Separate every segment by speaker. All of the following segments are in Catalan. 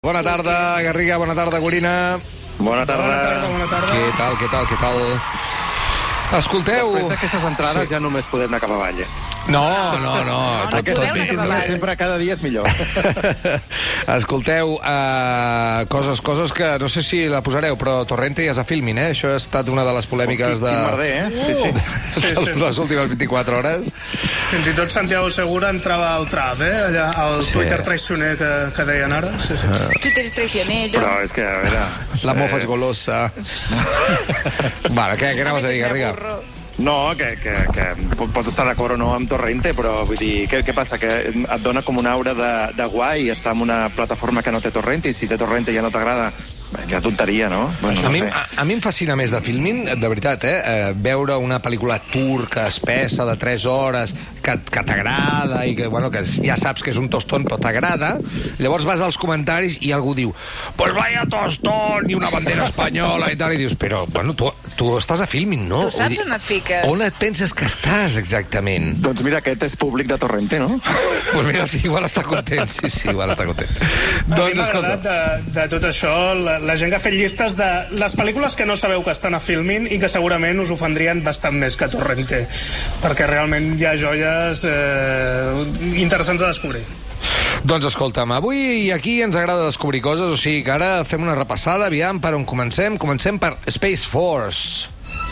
Speaker 1: Bona tarda, Garriga, bona tarda, Gorina.
Speaker 2: Bona tarda.
Speaker 3: Bona tarda.
Speaker 1: Què tal? Escolteu...
Speaker 2: Després d'aquestes entrades ja només podem anar cap avall,
Speaker 1: No.
Speaker 2: Aquest sempre cada dia és millor.
Speaker 1: Escolteu, coses que no sé si la posareu, però Torrente ja és a Filmin, eh? Això ha estat una de les polèmiques de...
Speaker 2: Quin merder,
Speaker 1: Sí. Les últimes 24 hores.
Speaker 3: Fins i tot Santiago Segura entrava al trap, allà, al Twitter traicioner que deien ara. Sí.
Speaker 4: Twitter és traicionero.
Speaker 2: Però és que, a veure...
Speaker 1: La mofa és golosa. Vale, què anaves a dir, Garriga?
Speaker 2: No, que pots estar d'acord o no amb Torrente, però vull dir, què passa? Que et dona com una aura de guai estar en una plataforma que no té Torrente, i si té Torrente ja no t'agrada, quina tonteria, no? Bueno,
Speaker 1: a mi em fascina més de Filmin, de veritat, veure una pel·lícula turca, espessa, de 3 hores, que t'agrada i que, bueno, que ja saps que és un tostón, però t'agrada. Llavors vas als comentaris i algú diu pues vaya tostón, i una bandera espanyola i tal, i dius, però, bueno, tu estàs a Filmin, no?
Speaker 4: Tu saps on et fiques.
Speaker 1: On et penses que estàs, exactament?
Speaker 2: Doncs mira, aquest és públic de Torrente, no?
Speaker 1: Pues mira, sí, igual està content, sí, igual està content.
Speaker 3: A mi m'ha agradat de tot això la gent que ha fet llistes de les pel·lícules que no sabeu que estan a Filmin i que segurament us ofendrien bastant més que Torrente, perquè realment hi ha joies interessants a descobrir.
Speaker 1: Doncs escolta'm, avui aquí ens agrada descobrir coses, o sigui que ara fem una repassada, aviam per on comencem. Comencem per Space Force.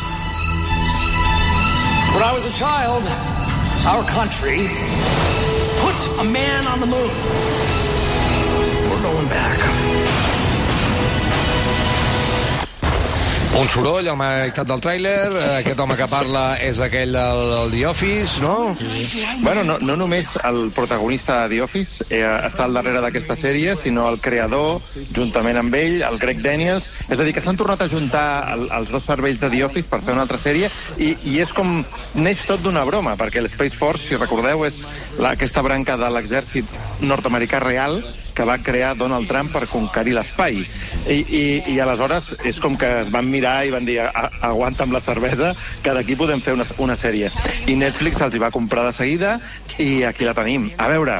Speaker 5: When I was a child, our country put a man on the moon. We're going back.
Speaker 1: Un soroll a la meitat del tràiler, aquest home que parla és aquell del The Office, no?
Speaker 2: Bueno, no només el protagonista de The Office està al darrere d'aquesta sèrie, sinó el creador, juntament amb ell, el Greg Daniels. És a dir, que s'han tornat a juntar els dos cervells de The Office per fer una altra sèrie, i és com... neix tot d'una broma, perquè l'Space Force, si recordeu, és aquesta branca de l'exèrcit nord-americà real que va crear Donald Trump per conquerir l'espai. I aleshores és com que es van mirar i van dir aguanta amb la cervesa, que d'aquí podem fer una sèrie. I Netflix els hi va comprar de seguida i aquí la tenim. A veure,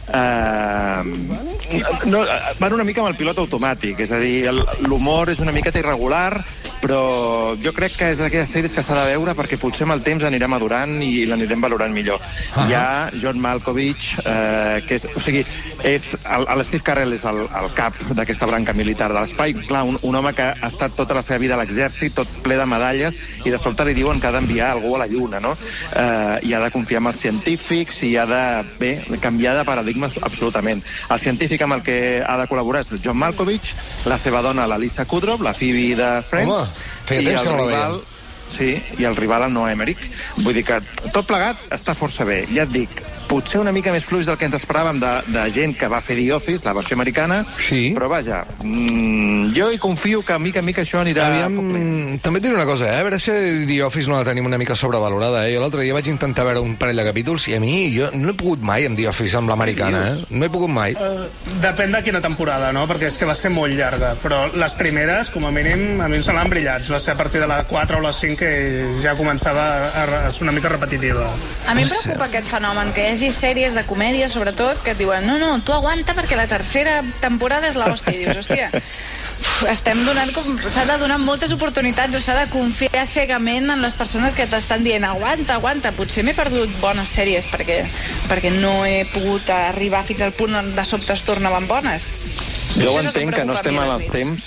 Speaker 2: van una mica amb el pilot automàtic, és a dir, l'humor és una miqueta irregular, però jo crec que és d'aquelles sèries que s'ha de veure perquè potser amb el temps anirem madurant i l'anirem valorant millor. Hi ha John Malkovich, que és... O sigui, l'Steve Carell és el cap d'aquesta branca militar de l'espai. Clar, un home que ha estat tota la seva vida a l'exèrcit, tot ple de medalles, i de sobte li diuen que ha d'enviar algú a la Lluna, no? I ha de confiar en els científics i ha de, canviar de paradigma absolutament. El científic amb el que ha de col·laborar és John Malkovich, la seva dona, la Lisa Kudrow, la Phoebe de Friends, i el rival... Sí, i el rival, el Noah Emmerich. Vull dir que tot plegat està força bé. Ja et dic, potser una mica més fluix del que ens esperàvem de gent que va fer The Office, la versió americana, sí. Però vaja, jo hi confio que mica en mica això anirà...
Speaker 1: També et diré una cosa, a veure si The Office no la tenim una mica sobrevalorada. Jo l'altre dia vaig intentar veure un parell de capítols i a mi, jo no he pogut mai amb The Office, amb l'americana, no he pogut mai.
Speaker 3: Depèn de quina temporada, no? Perquè és que va ser molt llarga, però les primeres, com a mínim, a mi em semblaven brillants. Va ser a partir de la 4 o la 5 que ja començava a ser una mica repetitiva.
Speaker 4: A mi em preocupa aquest fenomen, que hi hagi sèries de comèdia, sobretot, que et diuen no, tu aguanta perquè la tercera temporada és l'hòstia. I dius, hòstia, estem donant s'ha de donar moltes oportunitats, o s'ha de confiar cegament en les persones que t'estan dient aguanta, potser m'he perdut bones sèries perquè no he pogut arribar fins al punt on de sobte es tornaven bones.
Speaker 2: Jo ho entenc que no estem en els temps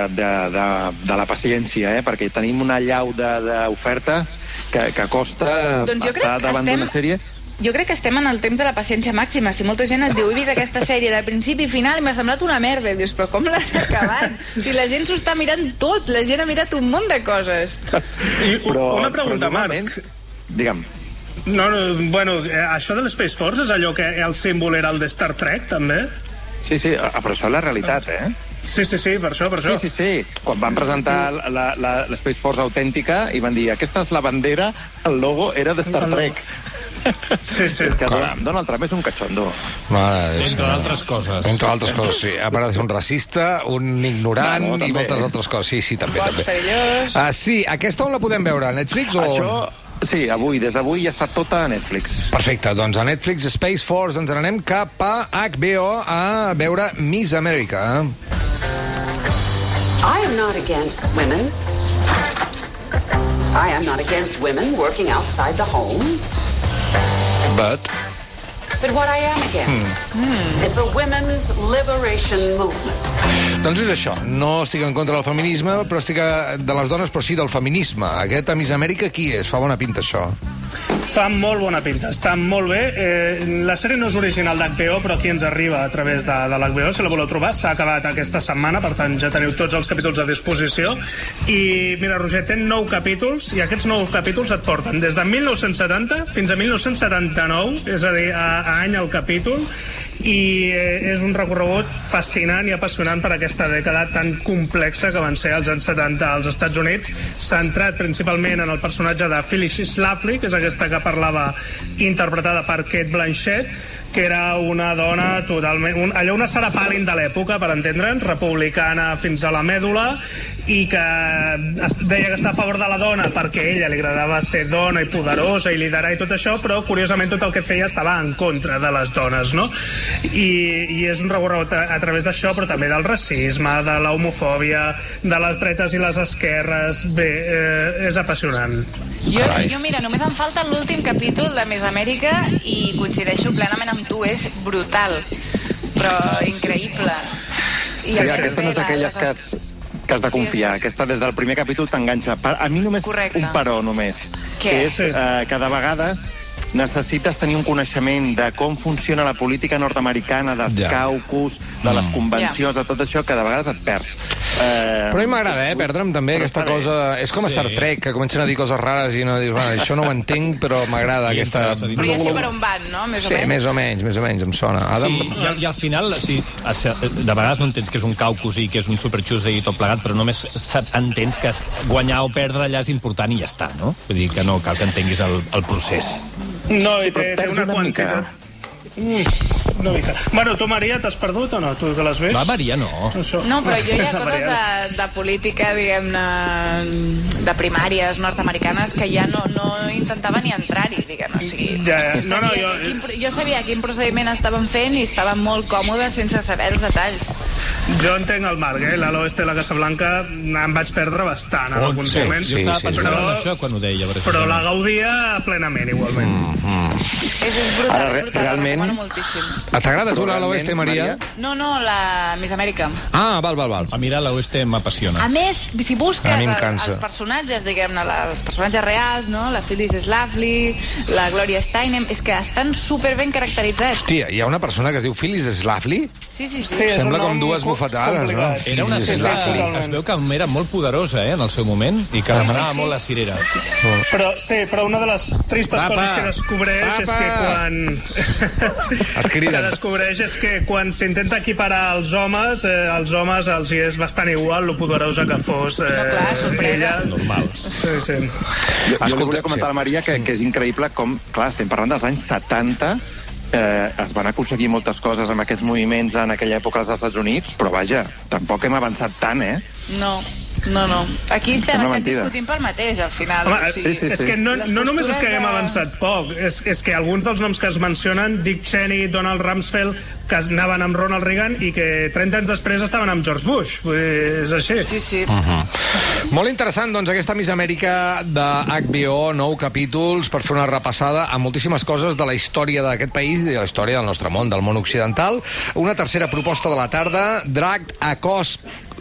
Speaker 2: de la paciència, perquè tenim una allau d'ofertes que costa estar davant d'una sèrie.
Speaker 4: Jo crec que estem en el temps de la paciència màxima. Si molta gent et diu, he vist aquesta sèrie de principi i final i m'ha semblat una merda, i dius, però com l'has acabat? Si la gent s'ho està mirant tot, la gent ha mirat un munt de coses.
Speaker 3: Una pregunta, Marc.
Speaker 2: Digue'm.
Speaker 3: No, bueno, això de l'Space Force és allò que el símbol era el de Star Trek, també?
Speaker 2: Sí, però això és la realitat,
Speaker 3: Sí, per això.
Speaker 2: Sí. Quan van presentar l'Space Force autèntica i van dir, aquesta és la bandera, el logo era de Star Trek.
Speaker 3: Sí.
Speaker 2: És que Donald Trump és un cachondo.
Speaker 5: Entre altres coses.
Speaker 1: Entre altres coses, sí. A part de ser un racista, un ignorant i moltes altres coses. Sí, també.
Speaker 4: Perillós.
Speaker 1: Sí, aquesta on la podem veure? A Netflix o...?
Speaker 2: Sí, des d'avui ja està tota a Netflix.
Speaker 1: Perfecte, doncs a Netflix Space Force ens n'anem cap a HBO a veure Miss America.
Speaker 6: I am not against women. I am not against women working outside the home.
Speaker 1: But
Speaker 6: what I am against is the women's liberation movement.
Speaker 1: Doncs és això, no estic en contra del feminisme, però estic de les dones, però sí del feminisme. Aquest a Miss Amèrica, qui és? Fa bona pinta, això.
Speaker 3: Fa molt bona pinta, està molt bé. La sèrie no és original d'HBO, però aquí ens arriba a través de l'HBO, si la voleu trobar. S'ha acabat aquesta setmana, per tant ja teniu tots els capítols a disposició. I mira, Roger, té 9 capítols, i aquests 9 capítols et porten des de 1970 fins a 1979, és a dir, a any al capítol, i és un recorregut fascinant i apassionant per aquesta dècada tan complexa que van ser els anys 70 als Estats Units, centrat principalment en el personatge de Phyllis Schlafly, que és aquesta que parlava, interpretada per Cate Blanchett, que era una dona totalment... una Sarah Palin de l'època, per entendre'ns, republicana fins a la mèdula, i que deia que està a favor de la dona perquè a ella li agradava ser dona i poderosa i liderar i tot això, però curiosament tot el que feia estava en contra de les dones, no? I és un recorregut a través d'això, però també del racisme, de la homofòbia, de les dretes i les esquerres. Bé, és apassionant.
Speaker 4: Jo, mira, només em falta l'últim capítol de Miss Amèrica i coincideixo plenament amb tu, és brutal, però increïble.
Speaker 2: Sí, aquesta no és d'aquelles que has de confiar. Aquesta des del primer capítol t'enganxa. A mi només un però, només. Que és que de vegades necessites tenir un coneixement de com funciona la política nord-americana, dels caucus, de les convencions, de tot això, que de vegades et perds.
Speaker 1: Però a mi m'agrada, perdre'm també aquesta cosa... És com Star Trek, que comencen a dir coses rares i no dius, això no ho entenc, però m'agrada aquesta...
Speaker 4: Però ja sé per on van, no?
Speaker 1: Sí, més o menys, em sona.
Speaker 7: Sí, i al final, sí, de vegades no entens que és un caucus i que és un superxus i tot plegat, però només entens que guanyar o perdre allà és important i ja està, no? Vull dir que no cal que entenguis el procés.
Speaker 3: No, i té una quantitat. Una mica. Bueno, tu, Maria, t'has perdut o no? Tu que l'has vist?
Speaker 7: Va, Maria, no.
Speaker 4: No, però jo hi ha coses de política, diguem-ne, de primàries nord-americanes que ja no intentava ni entrar-hi, diguem-ne. O sigui, jo sabia quin procediment estaven fent i estava molt còmode sense saber els detalls.
Speaker 3: Jo entenc el Marc, la l'Oeste de la Casa Blanca em vaig perdre bastant en alguns moments.
Speaker 7: Jo estava pensant en això quan ho deia.
Speaker 3: Però la gaudia plenament, igualment.
Speaker 4: És brutal,
Speaker 2: realment...
Speaker 1: T'agrada tu l'Oeste, Maria?
Speaker 4: No, la Miss Amèrica.
Speaker 1: Ah, val.
Speaker 7: A mi l'Oeste m'apassiona.
Speaker 4: A més, si busques els personatges, diguem-ne, els personatges reals, no? La Phyllis Schlafly, la Gloria Steinem, és que estan superben caracteritzats.
Speaker 1: Hòstia, hi ha una persona que es diu Phyllis Schlafly?
Speaker 4: Sí.
Speaker 1: Sembla com dues bufetades, no?
Speaker 7: Era una Schlafly, es veu que era molt poderosa, en el seu moment, i que demanava molt les cireres.
Speaker 3: Però una de les tristes coses que descobreix és que quan s'intenta equiparar els homes els hi és bastant igual lo poderosa que fos ella.
Speaker 7: Normal.
Speaker 3: Sí.
Speaker 2: Jo li volia comentar a la Maria que és increïble com, clar, estem parlant dels anys 70, es van aconseguir moltes coses amb aquests moviments en aquella època als Estats Units, però vaja, tampoc hem avançat tant,
Speaker 4: No. Aquí estem discutint per mateix, al final.
Speaker 3: Home, sí. És que no només és que haguem avançat poc, és que alguns dels noms que es mencionen, Dick Cheney, Donald Rumsfeld, que anaven amb Ronald Reagan i que 30 anys després estaven amb George Bush. És així.
Speaker 4: Sí.
Speaker 1: Molt interessant, doncs, aquesta Miss Amèrica de HBO, 9 capítols, per fer una repassada a moltíssimes coses de la història d'aquest país i de la història del nostre món, del món occidental. Una tercera proposta de la tarda, Dragged Across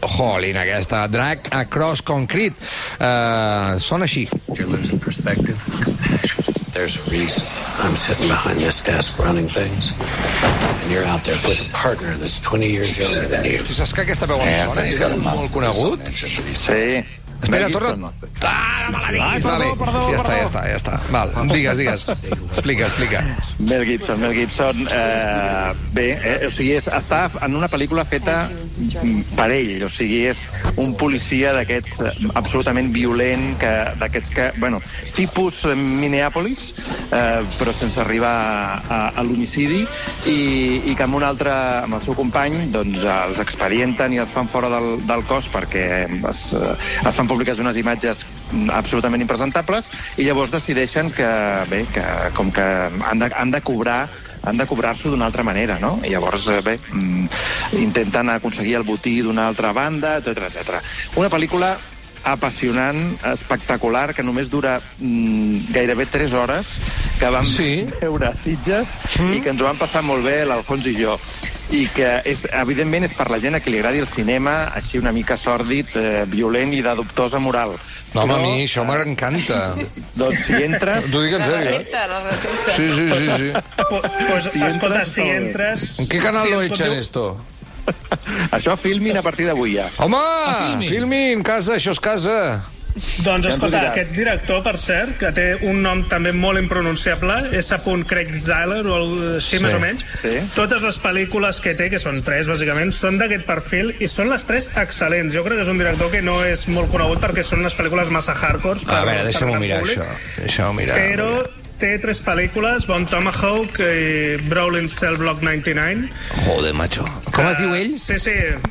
Speaker 1: Concrete. Sona així.
Speaker 5: You're losing perspective, compassion. There's a reason I'm sitting behind this desk running things. And you're out there with a partner that's 20 years younger than you.
Speaker 1: Tu saps que aquesta veu em sona? És molt conegut?
Speaker 2: Sí.
Speaker 1: Espera, torna. Perdó. Ja està. Val, digues. Explica.
Speaker 2: Mel Gibson. Bé, o sigui, està en una pel·lícula feta per ell, o sigui, és un policia d'aquests absolutament violent, d'aquests que, bueno, tipus Minneapolis, però sense arribar a l'homicidi, i que amb el seu company, doncs, els expedienten i els fan fora del cos perquè es fan públiques unes imatges absolutament impresentables, i llavors decideixen que com que han de cobrar-s'ho d'una altra manera, no? I llavors, intenten aconseguir el botí d'una altra banda, etc. Una pel·lícula apassionant, espectacular, que només dura gairebé 3 hores, que vam veure a Sitges i que ens ho vam passar molt bé l'Alfons i jo, i que evidentment és per la gent a qui li agradi el cinema així una mica sòrdid, violent i de dubtosa moral.
Speaker 1: No, home, a mi això m'encanta.
Speaker 2: Doncs si entres...
Speaker 1: T'ho dic en sèrio,
Speaker 4: La recepta.
Speaker 1: Sí.
Speaker 3: Pues, escolta, si entres...
Speaker 1: ¿En qué canal lo echan esto?
Speaker 2: Això Filmin a partir d'avui ja.
Speaker 1: Home! Filmin, casa, això és casa.
Speaker 3: Doncs escolta, aquest director, per cert, que té un nom també molt impronunciable, S. Craig Zahler, o així més o menys, totes les pel·lícules que té, que són 3 bàsicament, són d'aquest perfil i són les 3 excel·lents. Jo crec que és un director que no és molt conegut perquè són unes pel·lícules massa hardcore.
Speaker 1: A veure, deixa'm-ho mirar, això. Deixa'm-ho mirar.
Speaker 3: Però té 3 pel·lícules, Bon Tomahawk i Brawling Cell Block 99.
Speaker 1: Joder, macho. Com es diu ell?
Speaker 3: Sí.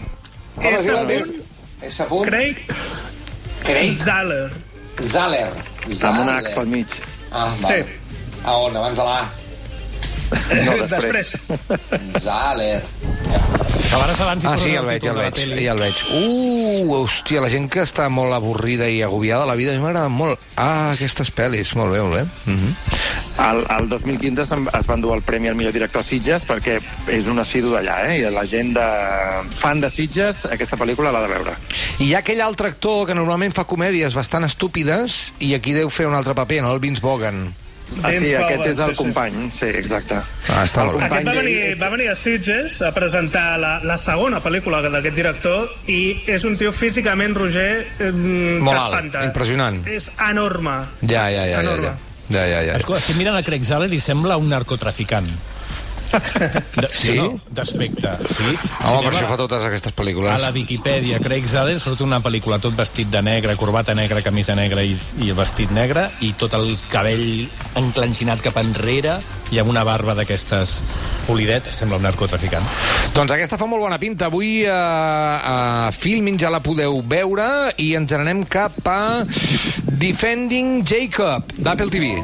Speaker 1: S.
Speaker 3: Craig Zahler.
Speaker 2: Amb un H pel mig.
Speaker 3: Sí.
Speaker 1: A on? Abans de l'A?
Speaker 2: No, després.
Speaker 7: Zahler.
Speaker 1: Sí, el veig. Hòstia, la gent que està molt avorrida i agobiada a la vida, a mi m'agrada molt. Aquestes pel·lis, molt bé.
Speaker 2: El 2015 es van dur el premi al millor director a Sitges perquè és un assidu d'allà, i la gent fan de Sitges aquesta pel·lícula l'ha de veure.
Speaker 1: I hi ha aquell altre actor que normalment fa comèdies bastant estúpides i aquí deu fer un altre paper, no? El Vince Vaughn.
Speaker 2: Sí, aquest és el company, sí, exacte.
Speaker 1: Està molt bé.
Speaker 3: Aquest va venir a Sitges a presentar la segona pel·lícula d'aquest director i és un tio físicament, Roger,
Speaker 1: molt alt, impressionant.
Speaker 3: És enorme.
Speaker 1: Ja.
Speaker 7: Escolta, estic mirant a Craig Zahler i sembla un narcotraficant.
Speaker 1: Sí?
Speaker 7: No? D'aspecte, sí.
Speaker 1: Home, per això fa totes aquestes pel·lícules.
Speaker 7: A la Viquipèdia, Craig Zahler surt una pel·lícula tot vestit de negre, corbata negra, camisa negra i vestit negre, i tot el cabell enclenxinat cap enrere i amb una barba d'aquestes polidet, sembla un narcotraficant.
Speaker 1: Doncs aquesta fa molt bona pinta. Avui a Filmin ja la podeu veure i ens n'anem cap a Defending Jacob, d'Apple TV.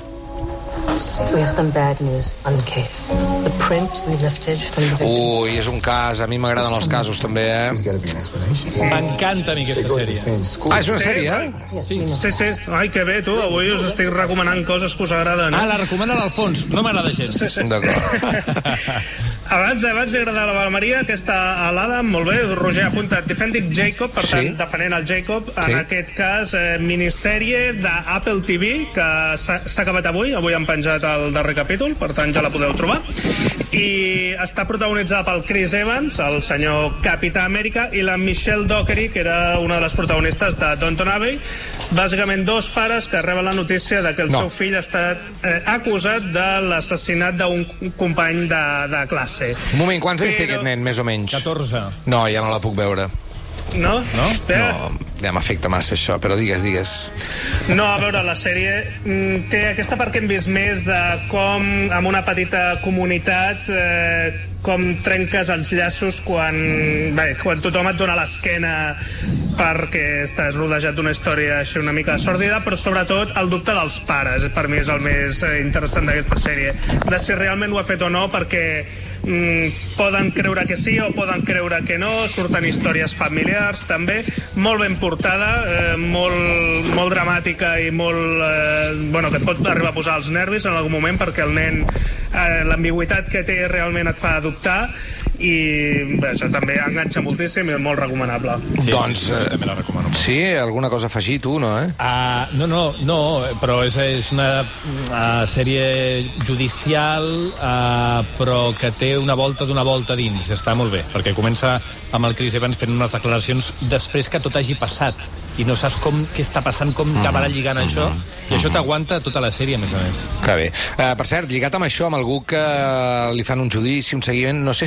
Speaker 8: We have some bad news on the case. The print we lifted from the victim.
Speaker 1: Ui, és un cas. A mi m'agraden els casos, també,
Speaker 7: M'encanta a mi aquesta sèrie.
Speaker 1: És una sèrie,
Speaker 3: Sí. Ai, que bé, tu. Avui us estic recomanant coses que us agraden.
Speaker 7: La recomana l'Alfons. No m'agrada gens.
Speaker 3: Sí.
Speaker 1: D'acord.
Speaker 3: Abans d'agradar la Maria, aquesta alada, molt bé, Roger ha apuntat Defending Jacob, per tant, defenent el Jacob, en aquest cas, minissèrie d'Apple TV, que s'ha acabat avui han penjat el darrer capítol, per tant ja la podeu trobar, i està protagonitzada pel Chris Evans, el senyor Capità Amèrica, i la Michelle Dockery, que era una de les protagonistes de Downton Abbey, bàsicament 2 pares que reben la notícia de que el seu fill ha estat acusat de l'assassinat d'un company de classe.
Speaker 1: Un moment, quants anys té aquest nen, més o menys?
Speaker 7: 14.
Speaker 1: No, ja no la puc veure.
Speaker 3: No?
Speaker 1: No, ja m'afecta massa això, però digues.
Speaker 3: No, a veure, la sèrie té aquesta part que hem vist més de com, amb una petita comunitat, com trenques els llaços quan tothom et dona l'esquena perquè estàs rodejat d'una història així una mica sòrdida, però sobretot el dubte dels pares, per mi és el més interessant d'aquesta sèrie, de si realment ho ha fet o no, perquè poden creure que sí o poden creure que no, surten històries familiars també, molt ben portada, molt dramàtica i molt que et pot arribar a posar els nervis en algun moment, perquè el nen l'ambigüitat que té realment et fa dubtar, i això també enganxa moltíssim i és molt recomanable.
Speaker 1: Doncs
Speaker 7: també la recomano.
Speaker 1: Sí, alguna cosa a afegir tu, no?
Speaker 7: No, però és una sèrie judicial, però que té una volta dins. Està molt bé, perquè comença amb el Chris Evans fent unes declaracions després que tot hagi passat i no saps què està passant, com acabarà lligant això, i això t'aguanta tota la sèrie, a més a més.
Speaker 1: Que bé. Per cert, lligat amb això, amb algú que li fan un judici, un seguiment, no sé si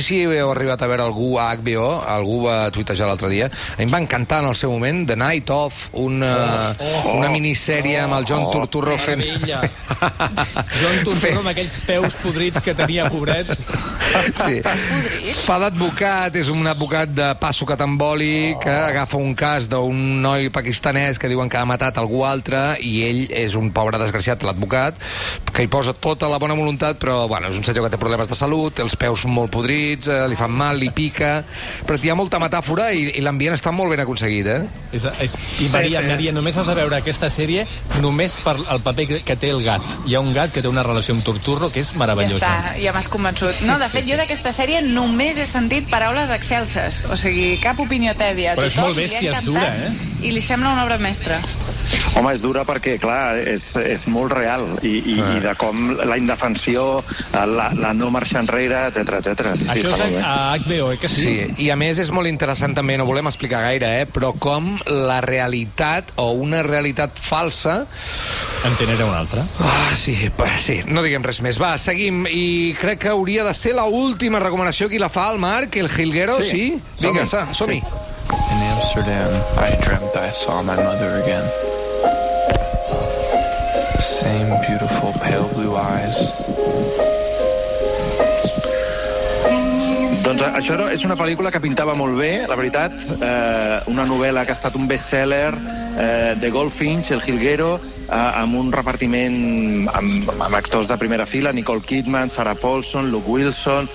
Speaker 1: heu arribat a veure algú a HBO, algú va tuitejar l'altre dia, a mi em va encantar en el seu moment The Night Of, una minissèrie amb el John Turturro fent...
Speaker 7: John Turturro amb aquells peus podrits que tenia, pobret.
Speaker 1: Sí. Fa d'advocat, és un advocat de passo catambòlic que agafa un cas d'un noi pakistanès que diuen que ha matat algú altre i ell és un pobre desgraciat, l'advocat, que hi posa tota la bona voluntat, però bueno, és un senyor que té problemes de salut, té els peus molt podrits, li fan mal, li pica, però hi ha molta metàfora i l'ambient està molt ben aconseguit,
Speaker 7: I Maria, només has de veure aquesta sèrie només per el paper que té el gat. Hi ha un gat que té una relació amb Turturro que és meravellosa.
Speaker 4: Ja està, ja m'has convençut. No, de fet, jo d'aquesta sèrie només he sentit paraules excelses, o sigui, cap opinió tèbia.
Speaker 7: Però és molt bèstia, és dura,
Speaker 4: I li sembla una obra mestra.
Speaker 2: Home, és dura perquè, clar, és molt real i de com la indefensió, la no marxa enrere, etc.
Speaker 7: Això és a HBO, que sí?
Speaker 1: Sí, i a més és molt interessant també, no volem explicar gaire, però com la realitat o una realitat falsa
Speaker 7: en genera una altra.
Speaker 1: Sí, no diguem res més. Va, seguim, i crec que hauria de ser l'última recomanació. Qui la fa, el Marc, el Jilguero, sí? Vinga, som-hi.
Speaker 9: In Amsterdam, I dreamt I saw my mother again. Same beautiful pale blue eyes.
Speaker 2: Doncs això és una pel·lícula que pintava molt bé, la veritat. Una novel·la que ha estat un best-seller de Goldfinch, El Jilguero, amb un repartiment amb actors de primera fila, Nicole Kidman, Sarah Paulson, Luke Wilson...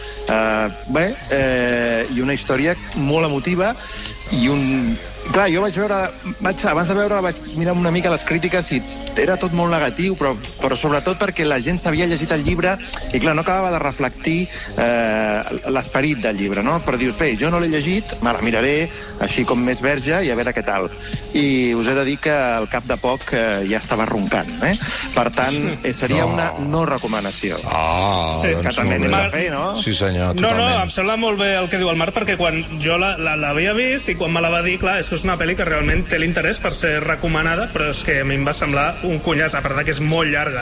Speaker 2: i una història molt emotiva i un... Clar, jo abans de veure-la vaig mirar una mica les crítiques i era tot molt negatiu, però sobretot perquè la gent s'havia llegit el llibre i, clar, no acabava de reflectir l'esperit del llibre, no? Però dius, bé, jo no l'he llegit, me la miraré així com més verge i a veure què tal. I us he de dir que al cap de poc ja estava roncant, Per tant, seria una no recomanació.
Speaker 1: Sí,
Speaker 2: que també n'hem de fer, no?
Speaker 1: Sí, senyor, totalment.
Speaker 3: No, em sembla molt bé el que diu el Marc, perquè quan jo l'havia vist i quan me la va dir, clar, és que és una pel·li que realment té l'interès per ser recomanada, però és que a mi em va semblar un cunyàs, a part que és molt llarga,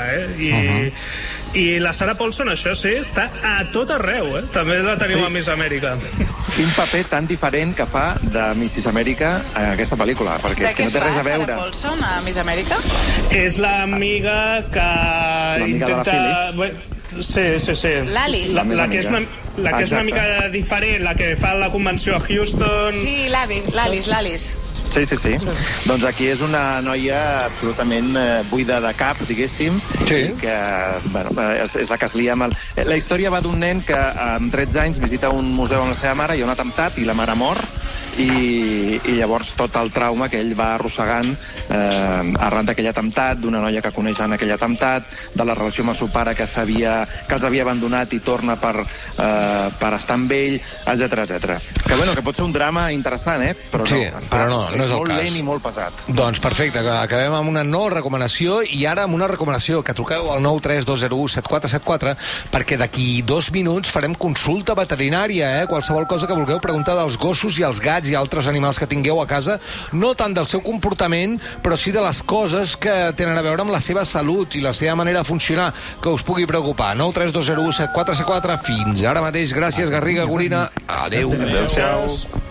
Speaker 3: I la Sarah Paulson, això sí, està a tot arreu, També la tenim a Miss Amèrica.
Speaker 2: Quin paper tan diferent que fa de Mrs. Amèrica a aquesta pel·lícula, perquè és que no té res a veure.
Speaker 4: De què fa Sarah Paulson a Miss Amèrica?
Speaker 3: És l'amiga que intenta... Sí.
Speaker 4: L'Alice.
Speaker 3: La que és una mica diferent, la que fa la convenció a Houston...
Speaker 4: Sí, l'Alice.
Speaker 2: Sí. Doncs aquí és una noia absolutament buida de cap, diguéssim, i que, és la que es lia amb el... La història va d'un nen que amb 13 anys visita un museu amb la seva mare, hi ha un atemptat i la mare mor, i llavors tot el trauma que ell va arrossegant arran d'aquell atemptat, d'una noia que coneix en aquell atemptat, de la relació amb el seu pare que els havia abandonat i torna per estar amb ell, etc. Que pot ser un drama interessant, però no és molt lent i molt pesat.
Speaker 1: Doncs perfecte, acabem amb una no recomanació i ara amb una recomanació, que truqueu al 932017474 perquè d'aquí 2 minuts farem consulta veterinària, qualsevol cosa que vulgueu preguntar dels gossos i els gats i altres animals que tingueu a casa, no tant del seu comportament, però sí de les coses que tenen a veure amb la seva salut i la seva manera de funcionar, que us pugui preocupar. 932017474. Fins ara mateix. Gràcies, Garriga, Gorina. Adéu.
Speaker 2: Adéu-siau.